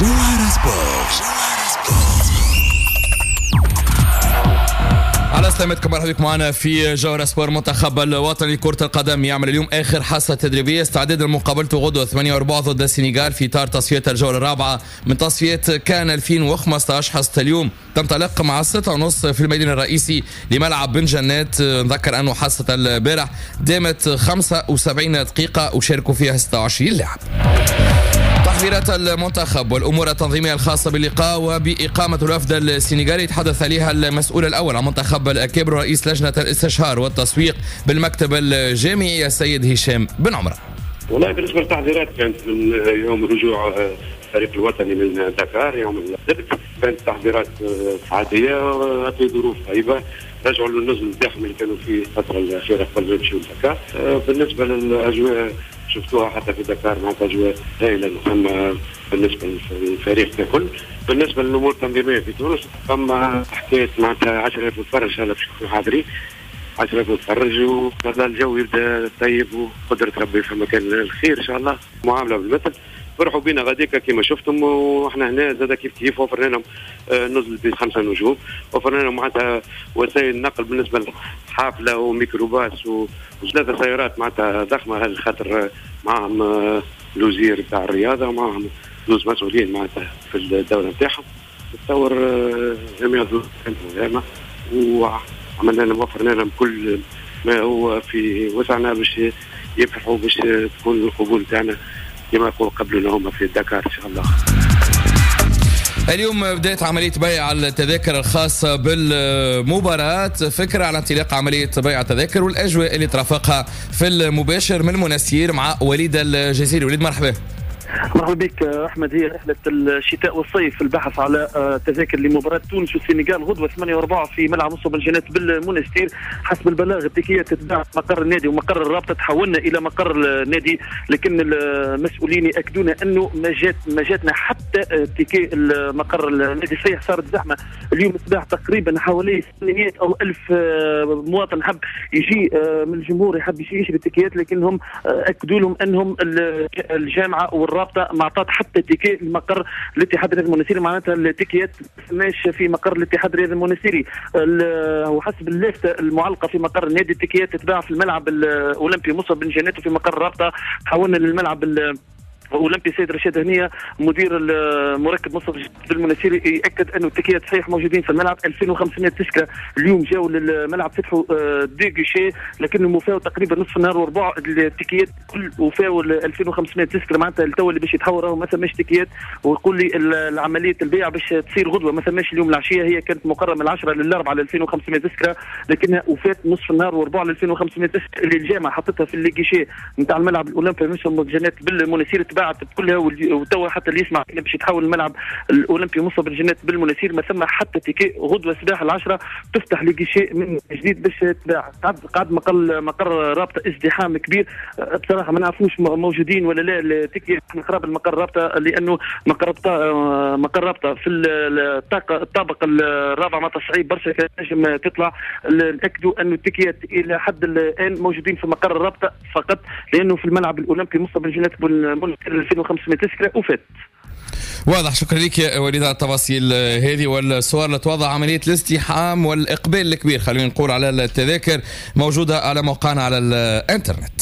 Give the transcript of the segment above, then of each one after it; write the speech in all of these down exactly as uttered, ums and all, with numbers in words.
جوهرة سبورت. على سلامتكم، مرحبا بكم معنا في جوهرة سبورت. منتخب الوطني لكرة القدم يعمل اليوم آخر حصة تدريبية استعدادا لمقابلته غدوة ثمانية وأربعين ضد السنغال في إطار تصفية الجولة الرابعة من تصفية كان ألفين وخمسة عشر. حصة اليوم تنطلق مع الستة ونص في الميدان الرئيسي لملعب بن جنات. نذكر أنه حصة البارح دامت خمسة وسبعين دقيقة وشاركوا فيها ستة وعشرين لاعب. تحضيرات المنتخب والأمور التنظيمية الخاصة باللقاء وبإقامة الوفد السنغالي يتحدث عليها المسؤول الأول عن منتخب الأكابر ورئيس لجنة الاستشهار والتسويق بالمكتب الجامعي السيد هشام بن عمرة. والله بالنسبة للتحضيرات كانت من يوم رجوع الفريق الوطني من دكار يوم السبت، كانت تحضيرات عادية في ظروف طيبة، رجعوا للنزل بتاعهم اللي كانوا فيه الفترة الأخيرة قبل ما يمشوا دكار. بالنسبة للأجواء شفتوها حتى في دكار مع أجواء هائلة مهمة بالنسبة للفريق ككل. بالنسبة للأمور التنظيمية في تونس فما حكاية معناتها عشرة آلاف متفرج إن شاء الله باش يكونوا حاضرين، عشرة آلاف متفرج، وهذا الجو يبدا طيب وقدرة ربي في مكان الخير إن شاء الله. معاملة بالمثل، فرحوا بينا غاديكا كما شفتم، واحنا هنا زاد كيف كيف وفرنا لهم نزل بخمسة نجوم، وفرنا لهم معناتها وسائل نقل بالنسبة لحافلة وميكروباص وثلاثة سيارات معناتها ضخمة، هذه خاطر معهم الوزير بتاع الرياضة ومعهم زوز مسؤولين معناتها في الدولة نتاعهم. تصور جميع الظروف كانت مهمة، وعملنا لهم وفرنا لهم كل ما هو في وسعنا باش يفرحوا باش تكون القبول تاعنا كما يقول قبل هم في دكار إن شاء الله. اليوم بدأت عملية بيع التذاكر الخاصة بالمباراة. فكرة على انطلاق عملية بيع التذاكر والأجواء اللي ترافقها في المباشر من منسير مع وليد الجزيري. وليد مرحبا. مرحبا بك احمد. هي رحله الشتاء والصيف في البحث على تذاكر لمباراه تونس والسنغال غدوه ثمانية وأربعين في ملعب مصطفى بن جنات بالمنستير. حسب البلاغ التكيات تتباع مقر النادي ومقر الرابطه. تحولنا الى مقر النادي، لكن المسؤولين ياكدون انه ما جات ما جاتنا حتى تيكي مقر النادي. صحيح صارت زحمه اليوم الصباح، تقريبا حوالي ثمانمئة او ألف مواطن حب يجي من الجمهور يحب يجي يشري التيكيات، لكنهم اكدوا لهم انهم الجامعه والرابطه ما عطات حتى تيكي المقر الاتحاد الرياضي المنستيري. معناتها التيكيات ماشيه في مقر الاتحاد الرياضي المنستيري. وحسب اللافته المعلقه في مقر النادي، التيكيات تتباع في الملعب الاولمبي مصطفى بن جنات وفي مقر الرابطه. حولنا للملعب اولمبي سيد رشاد هنيه مدير المركب مصطفى بالمنستيري ياكد انه التيكيات صحيح موجودين في الملعب. ألفين وخمسمئة تذكره اليوم جاوا للملعب فتحوا دي جيشي، لكنهم وفاوا تقريبا نصف النهار وربع. التيكيات كل وفاوا ألفين وخمسمئة تذكره، معناتها التو اللي باش يتحوروا ما ثماش تيكيات. ويقول لي العمليه البيع باش تصير غدوه، ما ثماش اليوم العشيه. هي كانت مقرره من العشرة للأربعة ل ألفين وخمسمئة تذكره، لكنها وفات نصف النهار وربع ل ألفين وخمسمئة تذكره اللي الجامعه حطتها في الليجيشي نتاع الملعب الاولمبي مصطفى جنات بالمنستير. تباعت كلها، وتوا حتى اللي يسمع باش يتحول الملعب الاولمبي مصطفى بن جنات بالمنستير ما ثم حتى تيكي. غدوه صباح العشرة تفتح ليجيشي من جديد باش تباع. قاعد مقر مقر رابطه ازدحام كبير بصراحه، ما نعرفوش موجودين ولا لا التيكي من خراب المقر رابطه، لانه مقر رابطه مقر رابطه في الطابق الرابع معناتها صعيب برشا كان نجم تطلع. ناكدوا انه التيكيات الى حد الان موجودين في مقر الرابطه فقط، لانه في الملعب الاولمبي مصطفى بن جنات بالمنستير ألفين وخمسمئة تذكره وفات. واضح. شكرا لك يا وليد على التفاصيل هذه والصور اللي توضح عمليه الازدحام والاقبال الكبير خلينا نقول على التذاكر موجوده على موقعنا على الانترنت.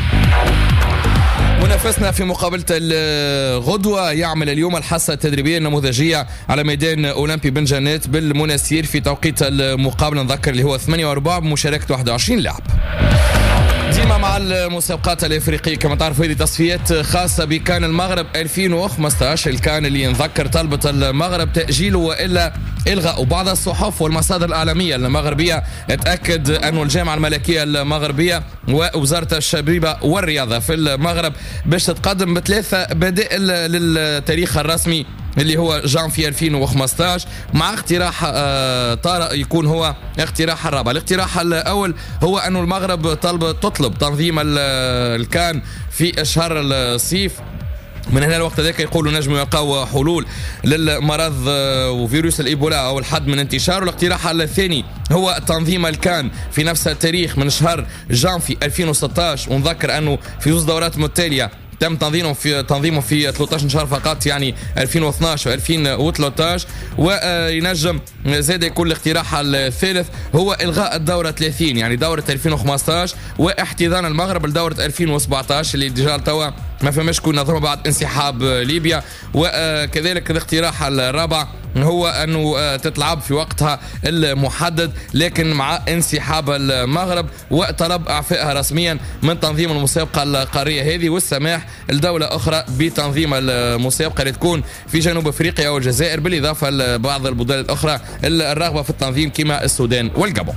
منافسنا في مقابلة الغدوة يعمل اليوم الحصة التدريبية النموذجية على ميدان أولمبي بن جنات بالمنستير في توقيت المقابلة نذكر اللي هو ثمانية وأربعين بمشاركة واحد وعشرين لاعب. ديما مع المسابقات الافريقيه كما تعرفوا هذه تصفيات خاصه بكان المغرب ألفين وخمسة عشر. الكان اللي نذكر طلبت المغرب تاجيله والا الغاء. بعض الصحف والمصادر الاعلاميه المغربيه تاكد انه الجامعه الملكيه المغربيه ووزاره الشبيبه والرياضه في المغرب باش تتقدم بثلاثه بدائل للتاريخ الرسمي اللي هو جانفي ألفين وخمسة عشر، مع اقتراح طارئ يكون هو اقتراح الرابع. الاقتراح الاول هو انه المغرب طلب تطلب تنظيم الكان في شهر الصيف. من هنا الوقت ذاك يقولوا نجموا يلقاو حلول للمرض وفيروس الايبولا او الحد من انتشاره. الاقتراح الثاني هو تنظيم الكان في نفس التاريخ من شهر جانفي ألفين وستة عشر، ونذكر انه في زوج دورات متتاليه تم تنظيمه في تنظيمه في ثلاثة عشر شهر فقط، يعني ألفين واثناش وألفين وثلاثة عشر. وينجم زاد يكون الاقتراح الثالث هو الغاء الدوره ثلاثين، يعني دوره ألفين وخمسة عشر، واحتضان المغرب لدوره ألفين وسبعة عشر اللي ديجا توا ما فماش كون نظمها بعد انسحاب ليبيا. وكذلك الاقتراح الرابع هو أنه تتلعب في وقتها المحدد لكن مع انسحاب المغرب، وطلب إعفائها رسميا من تنظيم المسابقة القارية هذه، والسماح لدولة أخرى بتنظيم المسابقة اللي تكون في جنوب أفريقيا والجزائر، بالإضافة لبعض البلدان الأخرى الراغبة في التنظيم كما السودان والجابون.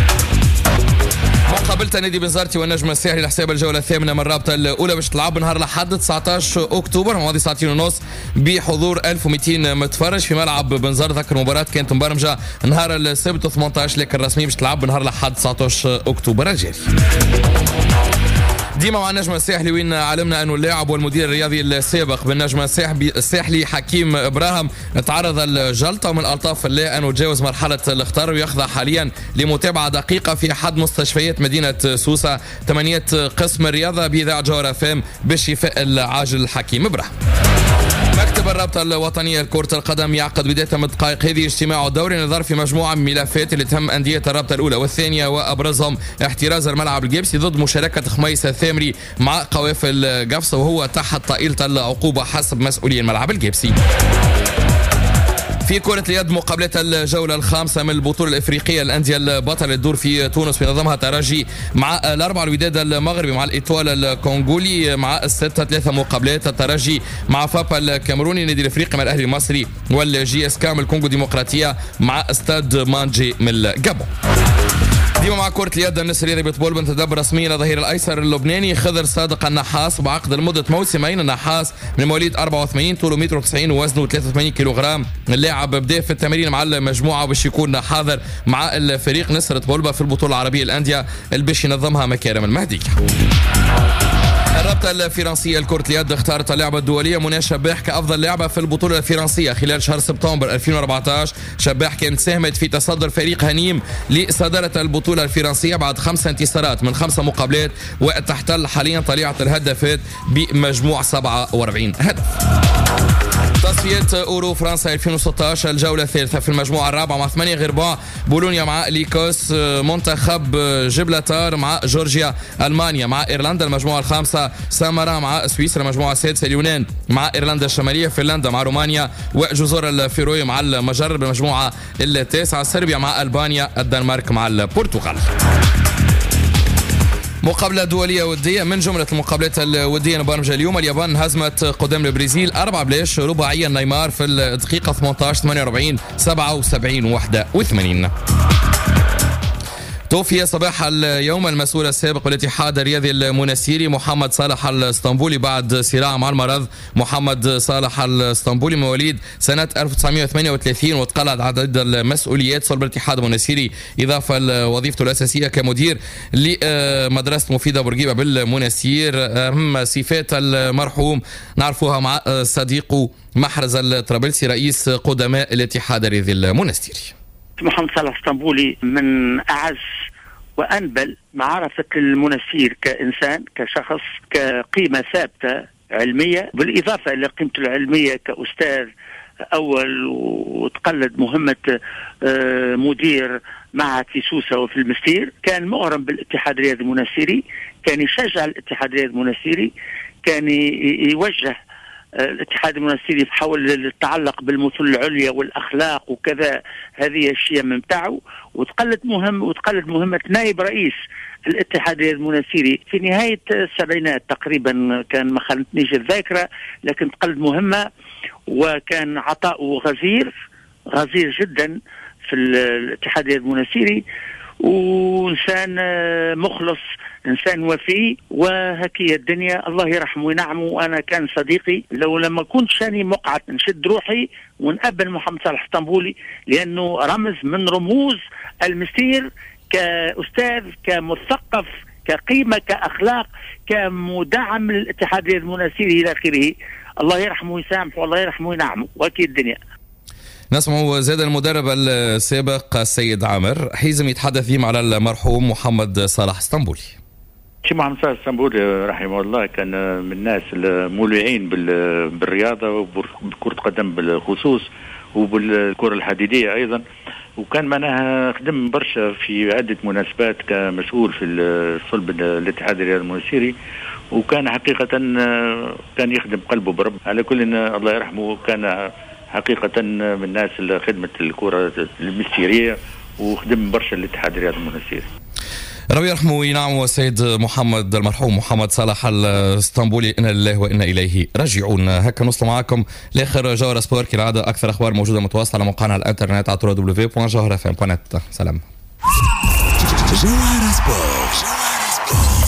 مقابلة نادي بنزرتي والنجم الساحلي لحساب الجولة الثامنة من الرابطة الأولى باش تلعب نهار الأحد تسعة عشر أكتوبر ماضي ساعتين ونص بحضور ألف ومئتين متفرج في ملعب بنزرت. ذكر المباراة كانت مبرمجة نهار السبت ثمانية عشر لكن رسمي باش تلعب نهار الأحد تسعة عشر أكتوبر الجاري. ديما مع النجم الساحلي وين علمنا انه اللاعب والمدير الرياضي السابق بالنجم الساحلي حكيم ابراهيم تعرض الجلطه، ومن الطاف الله انه تجاوز مرحله الاخطار ويخضع حاليا لمتابعه دقيقه في احد مستشفيات مدينه سوسه. تمنيات قسم الرياضه باذاعه جوهره فام بالشفاء العاجل حكيم ابراهيم. مكتب الرابطة الوطنية لكرة القدم يعقد بداية من الدقائق هذه اجتماع دوري نظر في مجموعة من ملفات اللي تهم أندية الرابطة الأولى والثانية، وأبرزهم احتراز الملعب الجبسي ضد مشاركة خميس الثامري مع قوافل قفص وهو تحت طائلة العقوبة حسب مسؤولي الملعب الجبسي. في كرة اليد مقابلة الجولة الخامسة من البطولة الإفريقية الأندية البطلة تدور في تونس في نظامها ترجي مع الأربعة الوداد المغربي مع الإيطوال الكونغولي مع الستة ثلاثة مقابلات الترجي مع فابا الكاميروني النادي الإفريقي مع الأهلي المصري والجي اس كام الكونغو ديمقراطية مع استاد مانجي من الجابون. ديما مع كرة اليد النسر الرياضي بتبول بنتدبر رسميا الظهير الايسر اللبناني خضر صادق النحاس بعقد لمدة موسمين. النحاس من مواليد أربعة وثمانين طوله متر وتسعين ووزنه ثلاثة وثمانين كيلوغرام. اللاعب بدا في التمرين مع المجموعة باش يكون حاضر مع الفريق نسر بولبا في البطولة العربية الأندية اللي باش ينظمها مكارم المهدي. الرابطة الفرنسية لكرة اليد اختارت اللعبة الدولية منى شباح كأفضل لاعبة في البطولة الفرنسية خلال شهر سبتمبر ألفين وأربعة عشر. شباح كانت ساهمت في تصدر فريق هنيم لصدارة البطولة الفرنسية بعد خمس انتصارات من خمسة مقابلات، وتحتل حاليا طليعة الهدافات بمجموع سبعة وأربعين هدف. تصفيات أورو فرنسا ألفين وستة عشر الجولة الثالثة في المجموعة الرابعة مع ثمانية غرباء، بولونيا مع ليكوس، منتخب جبلتار مع جورجيا، ألمانيا مع إيرلندا المجموعة الخامسة، سامارا مع سويسرا المجموعة السادسة، اليونان مع إيرلندا الشمالية، فنلندا مع رومانيا وجزر الفيروي مع المجر بالمجموعة التاسعة، صربيا مع ألبانيا، الدنمارك مع البرتغال. مقابلة دولية ودية من جملة المقابلات الودية نبرمجة اليوم. اليابان هزمت قدام البرازيل أربعة بلاش رباعيا نيمار في الدقيقة ثمانية عشر ثمانية وأربعين سبعة وسبعين واحد وثمانين. توفي صباح اليوم المسؤول السابق بالاتحاد الرياضي المنستيري محمد صالح الاسطنبولي بعد صراع مع المرض. محمد صالح الاسطنبولي مواليد سنة ألف وتسعمائة وثمانية وثلاثين وتقلد عدد المسؤوليات صلب الاتحاد المنستيري إضافة لوظيفته الأساسية كمدير لمدرسة مفيدة بورقيبة بالمنستير. أهم صفات المرحوم نعرفوها مع صديقه محرز الطرابلسي رئيس قدماء الاتحاد الرياضي المنستيري. محمد صالح الاسطنبولي من أعز وأنبل معرفة المنستير كإنسان كشخص كقيمة ثابتة علمية، بالإضافة إلى قيمته العلمية كأستاذ أول وتقلد مهمة مدير معهد في سوسة وفي المستير. كان مغرم بالاتحاد الرياضي المنستيري، كان يشجع الاتحاد الرياضي المنستيري، كان يوجه الاتحاد المنستيري حول التعلق بالمثل العليا والاخلاق وكذا، هذه الشيء ممتعه. وتقلد مهم وتقلد مهمه نائب رئيس الاتحاد المنستيري في نهايه السبعينات تقريبا، كان ما خانتنيش الذاكره، لكن تقلد مهمه وكان عطاؤه غزير غزير جدا في الاتحاد المنستيري، وإنسان مخلص، إنسان وفي. وهكي الدنيا الله يرحمه وينعمه. وأنا كان صديقي، لو لما كنت شاني مقعد نشد روحي ونقبل محمد صالح الاسطنبولي، لأنه رمز من رموز المستير كأستاذ كمثقف كقيمة كأخلاق كمدعم للاتحاد المنستيري إلى آخره. الله يرحمه ويسامحه والله يرحمه وينعمه. وهكي الدنيا. نسمع زاد المدرب السابق السيد عامر حيزم يتحدث فيهم على المرحوم محمد صالح الاسطنبولي. شي محمد صالح الاسطنبولي رحمه الله كان من الناس المولعين بالرياضة وبكرة قدم بالخصوص وبالكرة الحديدية أيضا، وكان معناها خدم برشا في عدة مناسبات كمسؤول في صلب الاتحاد الرياضي المنستيري، وكان حقيقة كان يخدم قلبه برب. على كل الله يرحمه كان حقيقة من الناس اللي خدمت الكرة المنستيرية وخدم برشا الاتحاد الرياضي المنستيري. ربي يرحمه. نعم. والسيد محمد المرحوم محمد صالح الاسطنبولي، إنا لله وإنا إليه راجعون. هكا نوصل معكم لاخر جوهرة سبور كالعادة. أكثر أخبار موجودة متواصلة على موقعنا على الانترنت على دبليو دبليو دبليو دوت جوهرة اف ام دوت نت. سلام. جوهرة سبور.